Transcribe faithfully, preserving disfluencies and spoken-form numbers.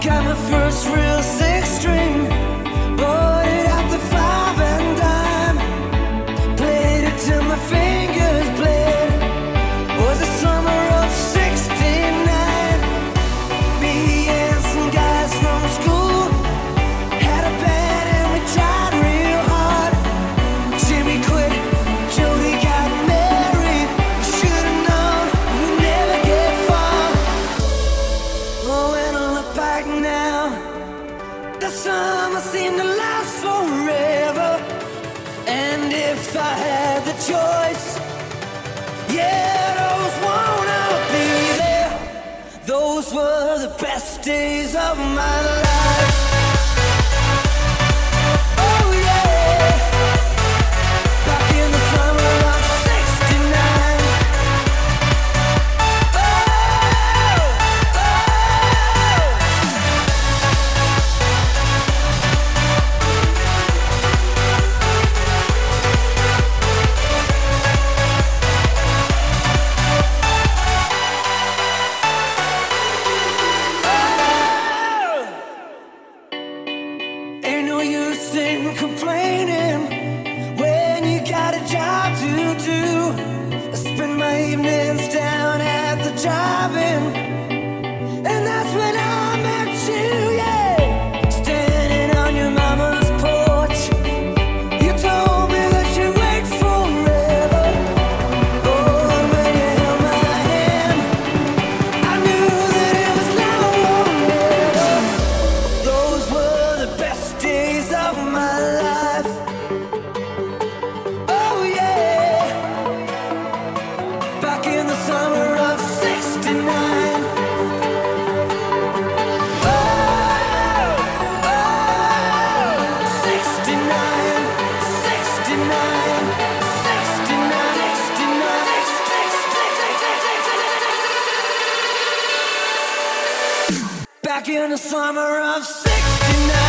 Got my first real six string, bought it at the five and dime. Played it till my fingers bled. Was the summer of sixty-nine. Me and some guys from school had a band and we tried real hard. Jimmy quit, Jody got married. Should've known we'd never get far. Oh, when I look back now, the summer seemed to last forever. And if I had the choice, yeah, those wanna be there. Those were the best days of my life. Oh yeah, back in the summer of sixty-nine. Oh, oh. Ain't no use in complaining when you got a job to do. I spend my evenings down at the drive-in, and that's when I met you, yeah. Standing on your mama's porch, you told me that you'd wait forever. Oh, and when you held my hand, I knew that it was now or never. Those were the best days of my life. Oh yeah, back in the summer of sixty-nine. Oh, oh, sixty-nine, sixty-nine, sixty-nine, sixty-nine. Back in the summer of sixty-nine.